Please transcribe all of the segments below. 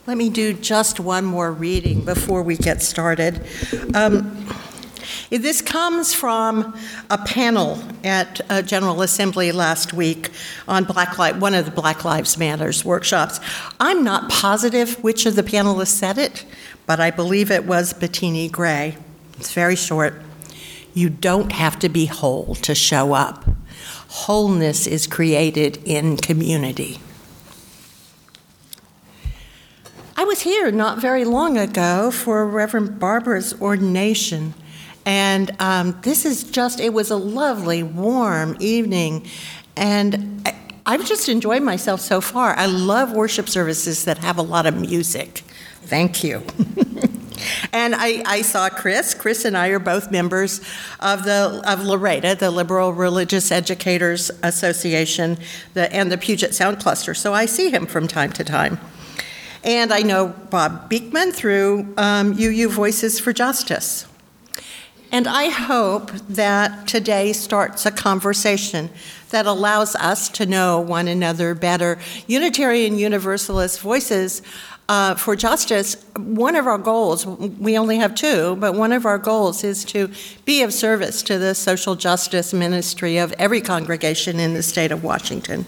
Let me do just one more reading before we get started. This comes from a panel at General Assembly last week on one of the Black Lives Matters workshops. I'm not positive which of the panelists said it, but I believe it was Bettini Gray. It's very short. You don't have to be whole to show up. Wholeness is created in community. I was here not very long ago for Reverend Barbara's ordination, and it was a lovely, warm evening, and I've just enjoyed myself so far. I love worship services that have a lot of music. Thank you. And I saw Chris. Chris and I are both members of LREDA, the Liberal Religious Educators Association, and the Puget Sound Cluster, so I see him from time to time. And I know Bob Beekman through UU Voices for Justice. And I hope that today starts a conversation that allows us to know one another better. Unitarian Universalist Voices for Justice, one of our goals, we only have two, but one of our goals is to be of service to the social justice ministry of every congregation in the state of Washington.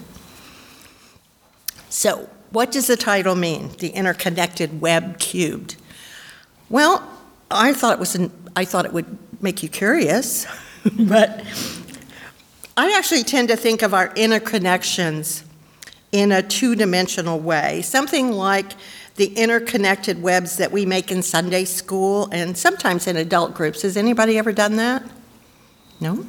So, what does the title mean? The interconnected web cubed. Well, I thought it would make you curious, but I actually tend to think of our interconnections in a two-dimensional way, something like the interconnected webs that we make in Sunday school and sometimes in adult groups. Has anybody ever done that? No?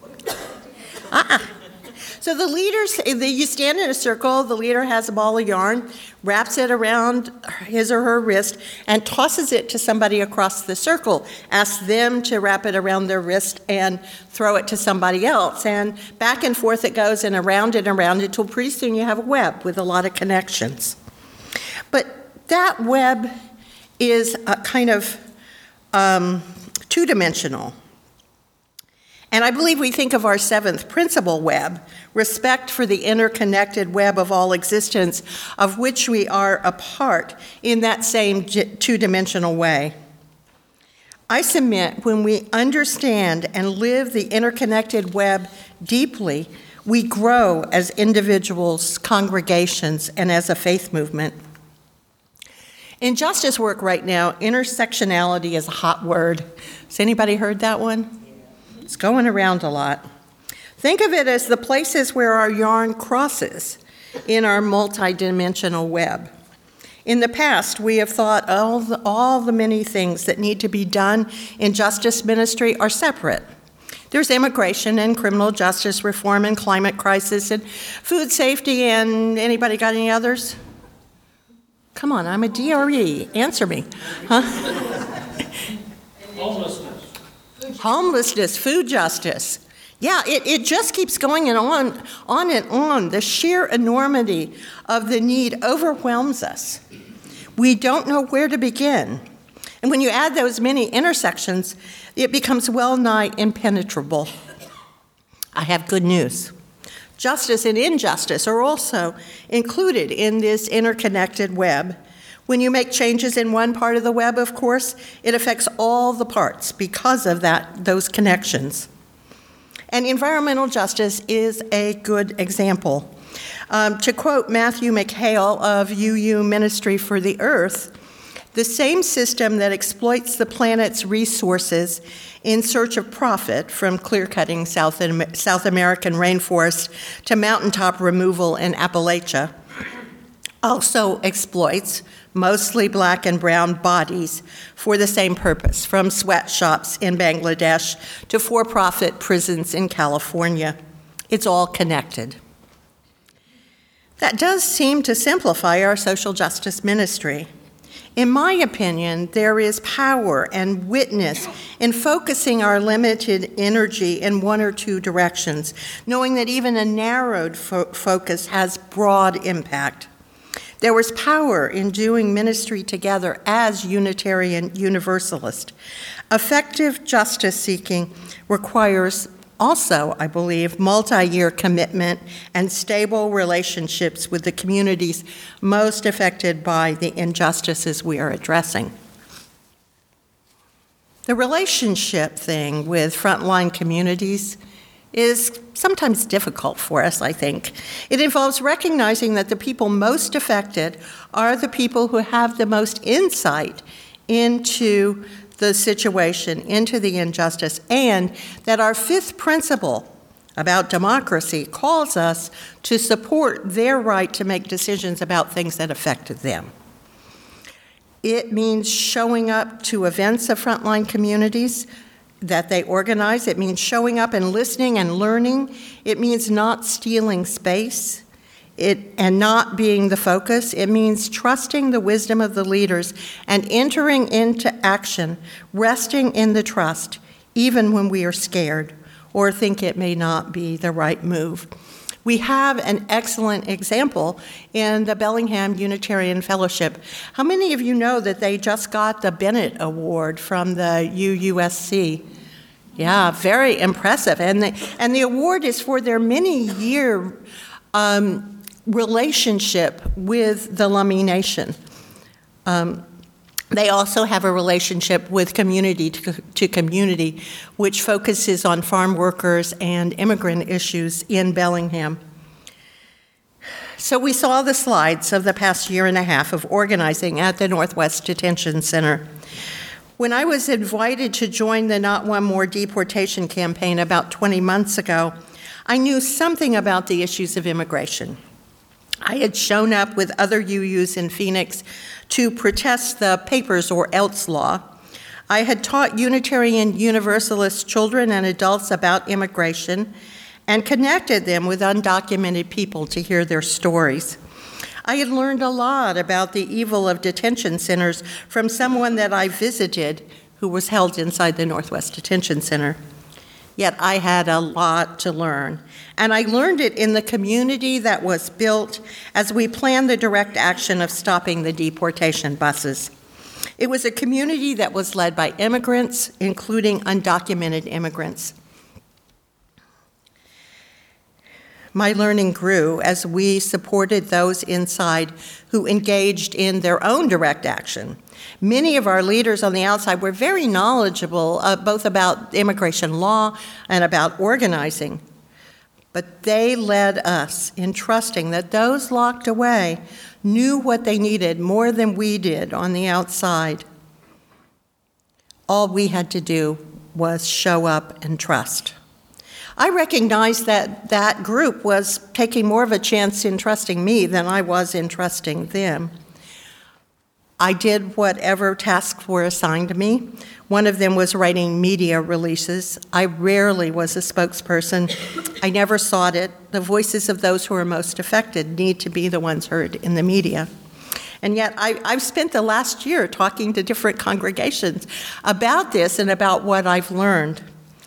So the leaders, you stand in a circle, the leader has a ball of yarn, wraps it around his or her wrist, and tosses it to somebody across the circle, asks them to wrap it around their wrist and throw it to somebody else. And back and forth it goes, and around until pretty soon you have a web with a lot of connections. But that web is a kind of two-dimensional. And I believe we think of our seventh principle web, respect for the interconnected web of all existence, of which we are a part, in that same two-dimensional way. I submit when we understand and live the interconnected web deeply, we grow as individuals, congregations, and as a faith movement. In justice work right now, intersectionality is a hot word. Has anybody heard that one? It's going around a lot. Think of it as the places where our yarn crosses in our multidimensional web. In the past, we have thought all the many things that need to be done in justice ministry are separate. There's immigration and criminal justice reform and climate crisis and food safety, and anybody got any others? Come on, I'm a DRE. Answer me. Huh? Homelessness, food justice. Yeah, it just keeps going and on and on. The sheer enormity of the need overwhelms us. We don't know where to begin. And when you add those many intersections, it becomes well nigh impenetrable. I have good news. Justice and injustice are also included in this interconnected web. When you make changes in one part of the web, of course, it affects all the parts because of those connections. And environmental justice is a good example. To quote Matthew McHale of UU Ministry for the Earth, the same system that exploits the planet's resources in search of profit, from clear-cutting South American rainforests to mountaintop removal in Appalachia, also exploits mostly black and brown bodies for the same purpose, from sweatshops in Bangladesh to for-profit prisons in California. It's all connected. That does seem to simplify our social justice ministry. In my opinion, there is power and witness in focusing our limited energy in one or two directions, knowing that even a narrowed focus has broad impact. There was power in doing ministry together as Unitarian Universalist. Effective justice seeking requires also, I believe, multi-year commitment and stable relationships with the communities most affected by the injustices we are addressing. The relationship thing with frontline communities is sometimes difficult for us, I think. It involves recognizing that the people most affected are the people who have the most insight into the situation, into the injustice, and that our fifth principle about democracy calls us to support their right to make decisions about things that affect them. It means showing up to events of frontline communities that they organize. It means showing up and listening and learning. It means not stealing space and not being the focus. It means trusting the wisdom of the leaders and entering into action, resting in the trust, even when we are scared or think it may not be the right move. We have an excellent example in the Bellingham Unitarian Fellowship. How many of you know that they just got the Bennett Award from the UUSC? Yeah, very impressive. And the award is for their many-year relationship with the Lummi Nation. They also have a relationship with community to community, which focuses on farm workers and immigrant issues in Bellingham. So we saw the slides of the past year and a half of organizing at the Northwest Detention Center. When I was invited to join the Not One More deportation campaign about 20 months ago, I knew something about the issues of immigration. I had shown up with other UUs in Phoenix to protest the Papers or Else law. I had taught Unitarian Universalist children and adults about immigration and connected them with undocumented people to hear their stories. I had learned a lot about the evil of detention centers from someone that I visited who was held inside the Northwest Detention Center. Yet I had a lot to learn. And I learned it in the community that was built as we planned the direct action of stopping the deportation buses. It was a community that was led by immigrants, including undocumented immigrants. My learning grew as we supported those inside who engaged in their own direct action. Many of our leaders on the outside were very knowledgeable both about immigration law and about organizing. But they led us in trusting that those locked away knew what they needed more than we did on the outside. All we had to do was show up and trust. I recognized that that group was taking more of a chance in trusting me than I was in trusting them. I did whatever tasks were assigned to me. One of them was writing media releases. I rarely was a spokesperson. I never sought it. The voices of those who are most affected need to be the ones heard in the media. And yet I've spent the last year talking to different congregations about this and about what I've learned.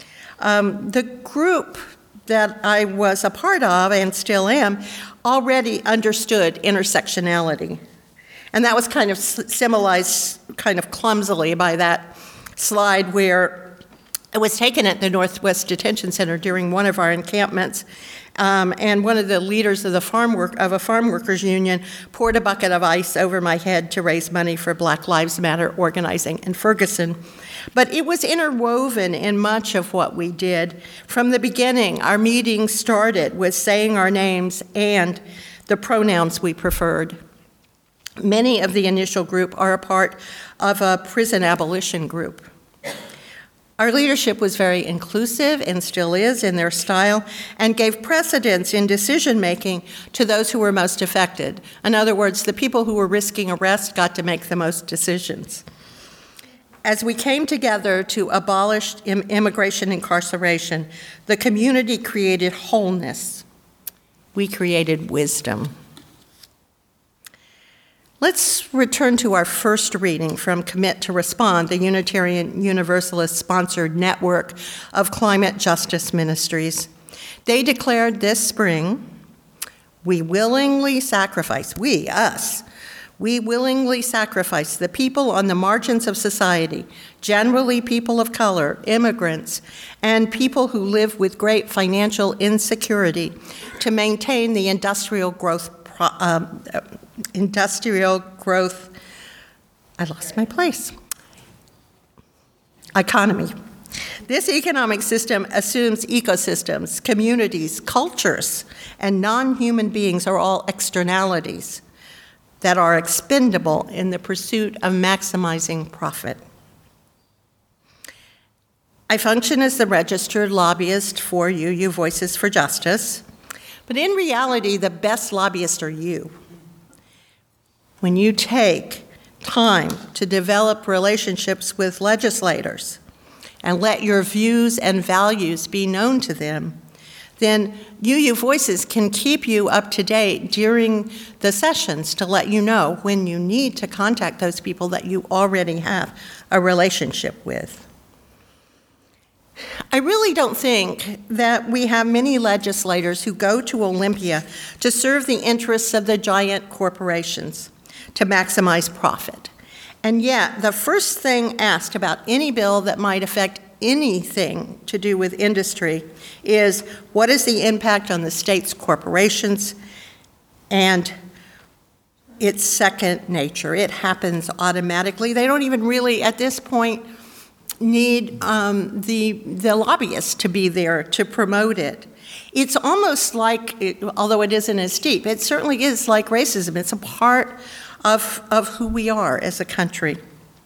The group that I was a part of and still am already understood intersectionality. And that was kind of symbolized kind of clumsily by that slide where it was taken at the Northwest Detention Center during one of our encampments. And one of the leaders of a farm workers union poured a bucket of ice over my head to raise money for Black Lives Matter organizing in Ferguson. But it was interwoven in much of what we did. From the beginning, our meetings started with saying our names and the pronouns we preferred. Many of the initial group are a part of a prison abolition group. Our leadership was very inclusive and still is in their style and gave precedence in decision-making to those who were most affected. In other words, the people who were risking arrest got to make the most decisions. As we came together to abolish immigration incarceration, the community created wholeness. We created wisdom. Let's return to our first reading from Commit to Respond, the Unitarian Universalist-sponsored network of climate justice ministries. They declared this spring, we willingly sacrifice, we, us, We willingly sacrifice the people on the margins of society, generally people of color, immigrants, and people who live with great financial insecurity to maintain the industrial growth, economy. This economic system assumes ecosystems, communities, cultures, and non-human beings are all externalities that are expendable in the pursuit of maximizing profit. I function as the registered lobbyist for UU Voices for Justice, but in reality, the best lobbyists are you. When you take time to develop relationships with legislators and let your views and values be known to them, then UU Voices can keep you up to date during the sessions to let you know when you need to contact those people that you already have a relationship with. I really don't think that we have many legislators who go to Olympia to serve the interests of the giant corporations to maximize profit. And yet, the first thing asked about any bill that might affect anything to do with industry is, what is the impact on the state's corporations? And it's second nature. It happens automatically. They don't even really, at this point, need the lobbyists to be there to promote it. It's almost like, although it isn't as deep, it certainly is like racism. It's a part of who we are as a country.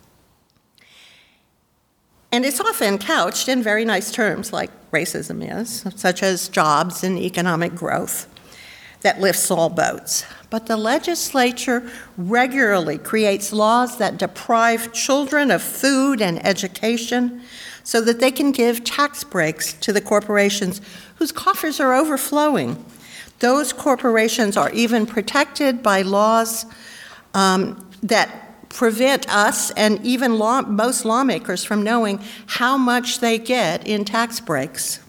And it's often couched in very nice terms, like racism is, such as jobs and economic growth that lifts all boats. But the legislature regularly creates laws that deprive children of food and education so that they can give tax breaks to the corporations whose coffers are overflowing. Those corporations are even protected by laws that prevent us and even most lawmakers from knowing how much they get in tax breaks.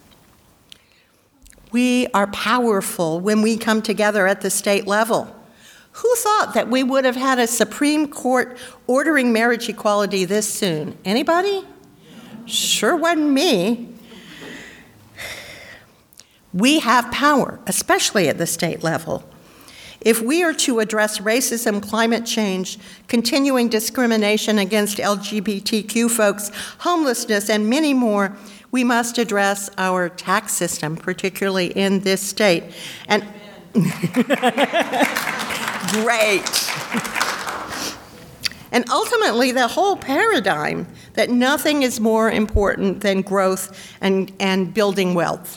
We are powerful when we come together at the state level. Who thought that we would have had a Supreme Court ordering marriage equality this soon? Anybody? Sure wasn't me. We have power, especially at the state level. If we are to address racism, climate change, continuing discrimination against LGBTQ folks, homelessness, and many more, we must address our tax system, particularly in this state. And great. And ultimately, the whole paradigm that nothing is more important than growth and building wealth.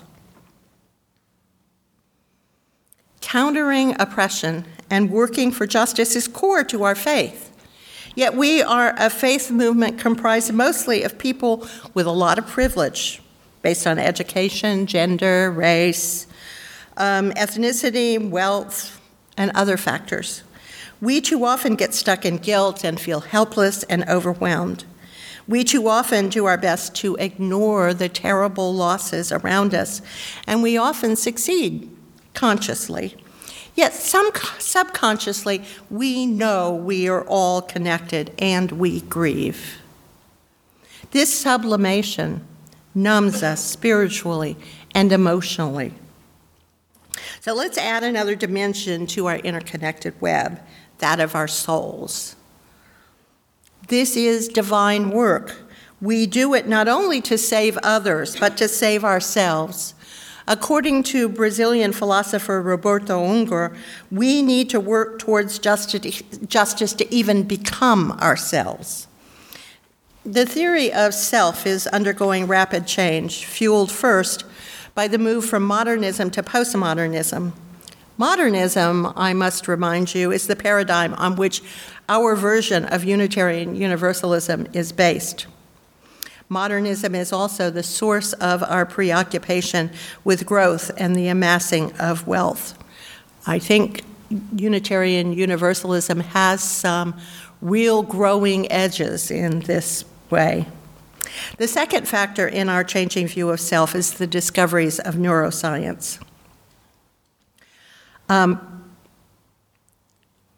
Countering oppression and working for justice is core to our faith. Yet we are a faith movement comprised mostly of people with a lot of privilege based on education, gender, race, ethnicity, wealth, and other factors. We too often get stuck in guilt and feel helpless and overwhelmed. We too often do our best to ignore the terrible losses around us, and we often succeed consciously. Yet subconsciously, we know we are all connected and we grieve. This sublimation numbs us spiritually and emotionally. So let's add another dimension to our interconnected web, that of our souls. This is divine work. We do it not only to save others, but to save ourselves. According to Brazilian philosopher Roberto Unger, we need to work towards justice to even become ourselves. The theory of self is undergoing rapid change, fueled first by the move from modernism to postmodernism. Modernism, I must remind you, is the paradigm on which our version of Unitarian Universalism is based. Modernism is also the source of our preoccupation with growth and the amassing of wealth. I think Unitarian Universalism has some real growing edges in this way. The second factor in our changing view of self is the discoveries of neuroscience.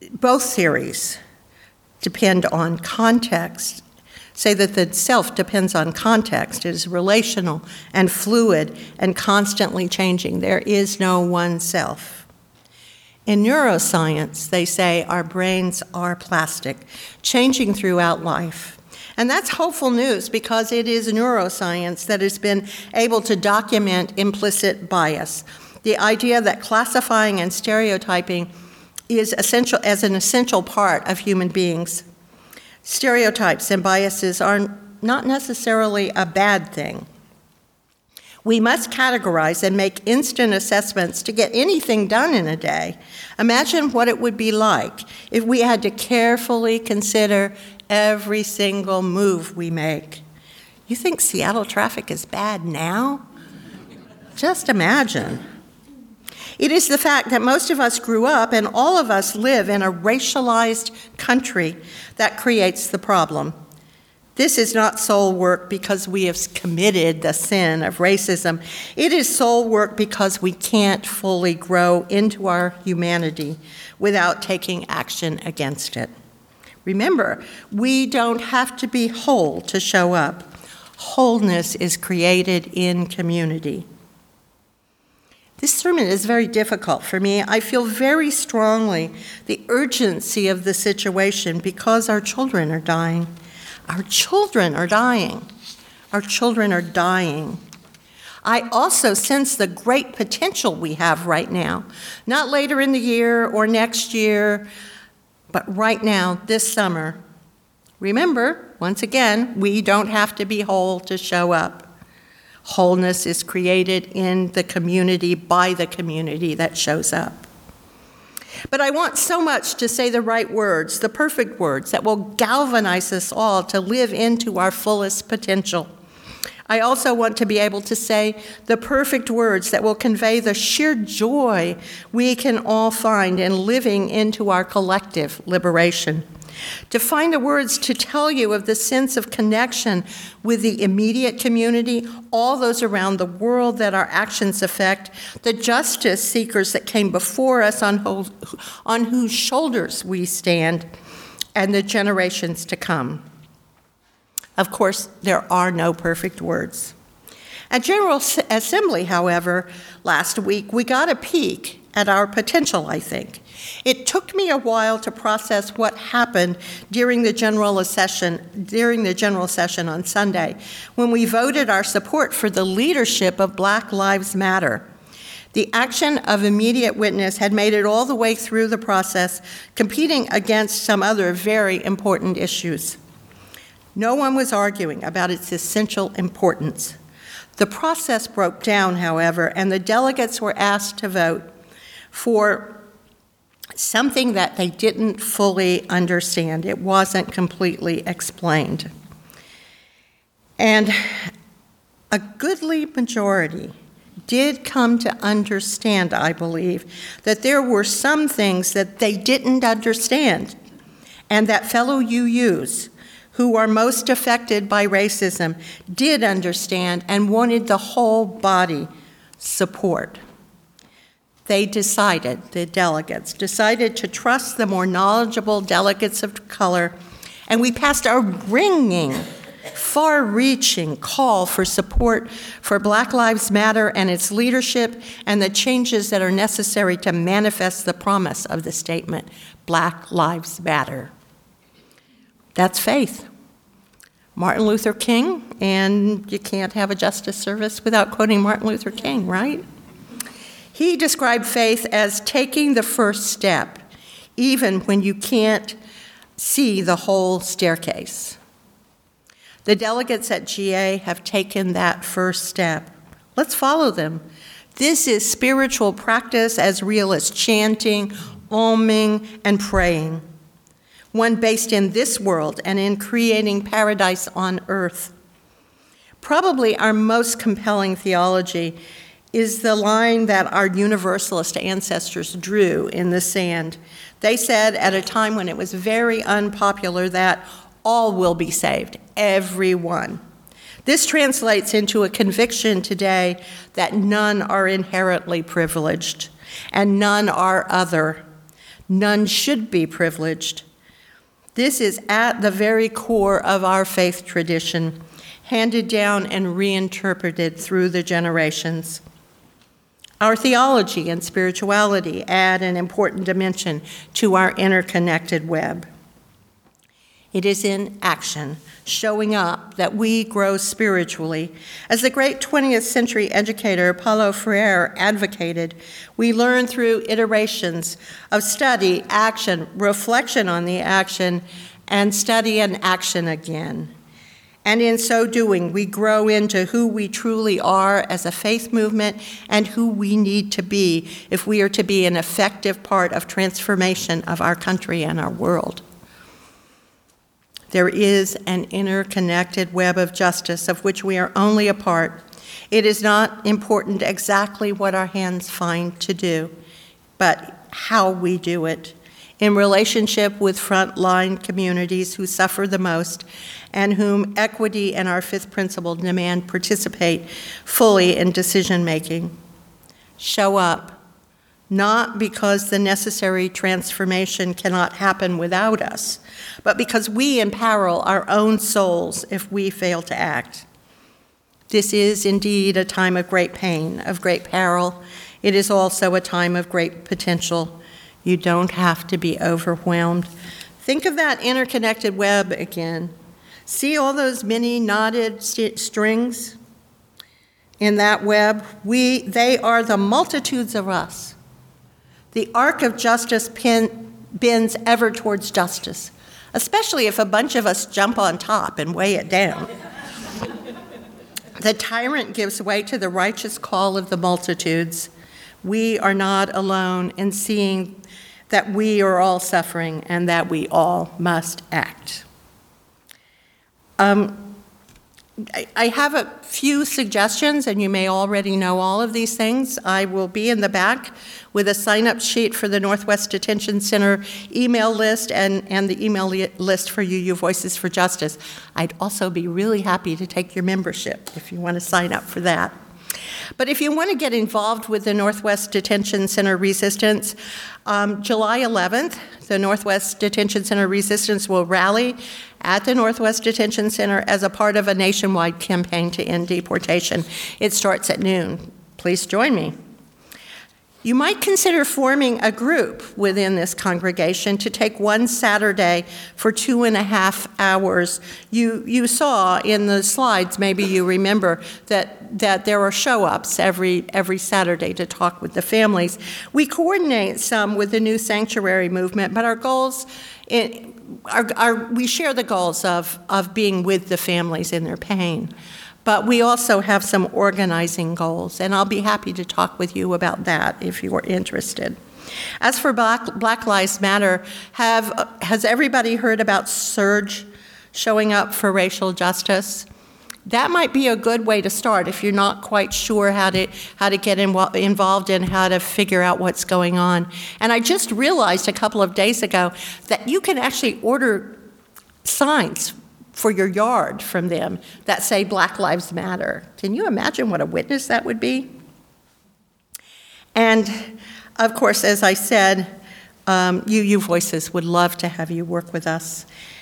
both theories depend on context, say that the self depends on context. It is relational and fluid and constantly changing. There is no one self. In neuroscience, they say our brains are plastic, changing throughout life. And that's hopeful news because it is neuroscience that has been able to document implicit bias. The idea that classifying and stereotyping is essential as an essential part of human beings. Stereotypes and biases are not necessarily a bad thing. We must categorize and make instant assessments to get anything done in a day. Imagine what it would be like if we had to carefully consider every single move we make. You think Seattle traffic is bad now? Just imagine. It is the fact that most of us grew up and all of us live in a racialized country that creates the problem. This is not soul work because we have committed the sin of racism. It is soul work because we can't fully grow into our humanity without taking action against it. Remember, we don't have to be whole to show up. Wholeness is created in community. This sermon is very difficult for me. I feel very strongly the urgency of the situation because our children are dying. Our children are dying. Our children are dying. I also sense the great potential we have right now, not later in the year or next year, but right now, this summer. Remember, once again, we don't have to be whole to show up. Wholeness is created in the community by the community that shows up. But I want so much to say the right words, the perfect words that will galvanize us all to live into our fullest potential. I also want to be able to say the perfect words that will convey the sheer joy we can all find in living into our collective liberation. To find the words to tell you of the sense of connection with the immediate community, all those around the world that our actions affect, the justice seekers that came before us on whose shoulders we stand, and the generations to come. Of course, there are no perfect words. At General Assembly, however, last week, we got a peek at our potential, I think. It took me a while to process what happened during the general session on Sunday, when we voted our support for the leadership of Black Lives Matter. The action of immediate witness had made it all the way through the process, competing against some other very important issues. No one was arguing about its essential importance. The process broke down, however, and the delegates were asked to vote for something that they didn't fully understand. It wasn't completely explained. And a goodly majority did come to understand, I believe, that there were some things that they didn't understand, and that fellow UUs who are most affected by racism did understand and wanted the whole body support. They decided, the delegates, decided to trust the more knowledgeable delegates of color, and we passed a ringing, far-reaching call for support for Black Lives Matter and its leadership and the changes that are necessary to manifest the promise of the statement, Black Lives Matter. That's faith. Martin Luther King, and you can't have a justice service without quoting Martin Luther King, right? He described faith as taking the first step, even when you can't see the whole staircase. The delegates at GA have taken that first step. Let's follow them. This is spiritual practice as real as chanting, oming, and praying. One based in this world and in creating paradise on earth. Probably our most compelling theology is the line that our Universalist ancestors drew in the sand. They said at a time when it was very unpopular that all will be saved, everyone. This translates into a conviction today that none are inherently privileged and none are other. None should be privileged. This is at the very core of our faith tradition, handed down and reinterpreted through the generations. Our theology and spirituality add an important dimension to our interconnected web. It is in action, showing up, that we grow spiritually. As the great 20th century educator Paulo Freire advocated, we learn through iterations of study, action, reflection on the action, and study and action again. And in so doing, we grow into who we truly are as a faith movement and who we need to be if we are to be an effective part of transformation of our country and our world. There is an interconnected web of justice of which we are only a part. It is not important exactly what our hands find to do, but how we do it in relationship with frontline communities who suffer the most and whom equity and our fifth principle demand participate fully in decision-making. Show up, not because the necessary transformation cannot happen without us, but because we imperil our own souls if we fail to act. This is indeed a time of great pain, of great peril. It is also a time of great potential. You don't have to be overwhelmed. Think of that interconnected web again. See all those many knotted strings in that web? They are the multitudes of us. The arc of justice bends ever towards justice, especially if a bunch of us jump on top and weigh it down. The tyrant gives way to the righteous call of the multitudes. We are not alone in seeing that we are all suffering and that we all must act. I have a few suggestions, and you may already know all of these things. I will be in the back with a sign-up sheet for the Northwest Detention Center email list and the email list for UU Voices for Justice. I'd also be really happy to take your membership if you want to sign up for that. But if you want to get involved with the Northwest Detention Center Resistance, July 11th, the Northwest Detention Center Resistance will rally at the Northwest Detention Center as a part of a nationwide campaign to end deportation. It starts at noon. Please join me. You might consider forming a group within this congregation to take one Saturday for 2.5 hours. You saw in the slides, maybe you remember, that there are show-ups every Saturday to talk with the families. We coordinate some with the New Sanctuary movement, but our goals, we share the goals of being with the families in their pain. But we also have some organizing goals, and I'll be happy to talk with you about that if you are interested. As for Black Lives Matter, has everybody heard about Surge showing up for racial justice? That might be a good way to start if you're not quite sure how to get involved and how to figure out what's going on. And I just realized a couple of days ago that you can actually order signs for your yard from them that say Black Lives Matter. Can you imagine what a witness that would be? And of course, as I said, UU Voices would love to have you work with us.